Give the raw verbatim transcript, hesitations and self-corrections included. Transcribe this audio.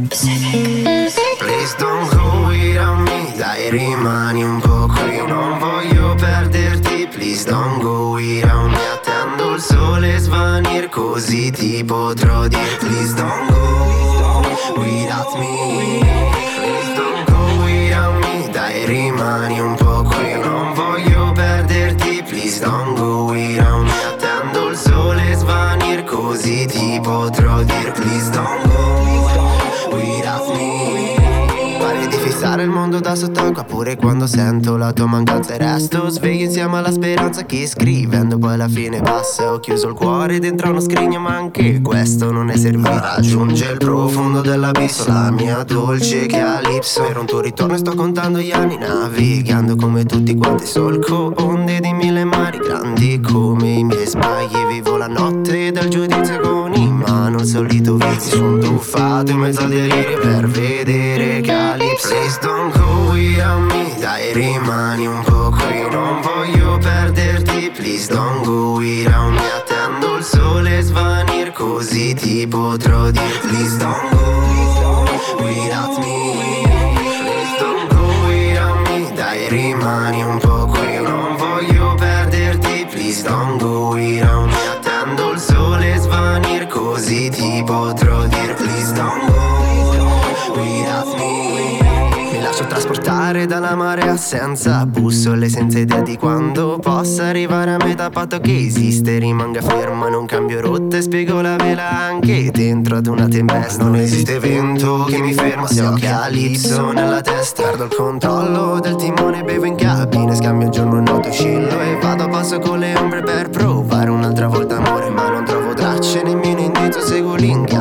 Please don't go without me, dai rimani un po' qui, non voglio perderti. Please don't go without me, attendo il sole svanir così ti potrò dire. Please don't go without me, please don't go without me, dai rimani un po' qui, non voglio perderti. Please don't go without me, attendo il sole svanir così ti potrò dire. Please don't go without me. Pare di fissare il mondo da sott'acqua pure quando sento la tua mancanza e resto sveglio insieme alla speranza che scrivendo poi alla fine passa. Ho chiuso il cuore dentro uno scrigno ma anche questo non è servito. Raggiunge il profondo dell'abisso la mia dolce calypso. Per un tuo ritorno sto contando gli anni navigando come tutti quanti solco onde di mille mari grandi come i miei sbagli. Vivo la notte del giudizio con in mano il solito vizio. Sono tuffato in mezzo al delirio per vedere calypso. Please don't go without me, dai rimani un po' qui, non voglio perderti. Please don't go without me, attendo il sole svanir così ti potrò dire. Please don't go without me, please don't go without me, dai rimani un po' qui, non voglio perderti. Please don't go without me, attendo il sole svanir così ti potrò dire. Please don't go without me. Mi lascio trasportare dalla marea senza bussole, senza idea di quando possa arrivare a metà. A patto che esiste rimanga ferma, non cambio rotta e spiego la vela anche dentro ad una tempesta. Non esiste vento che mi ferma se ho calypso nella testa. Perdo il controllo del timone, bevo in cabina, scambio giorno e notte, oscillo e vado a passo con le ombre per provare un'altra volta amore. Ma non trovo tracce, nemmeno indizio, seguo l'inganno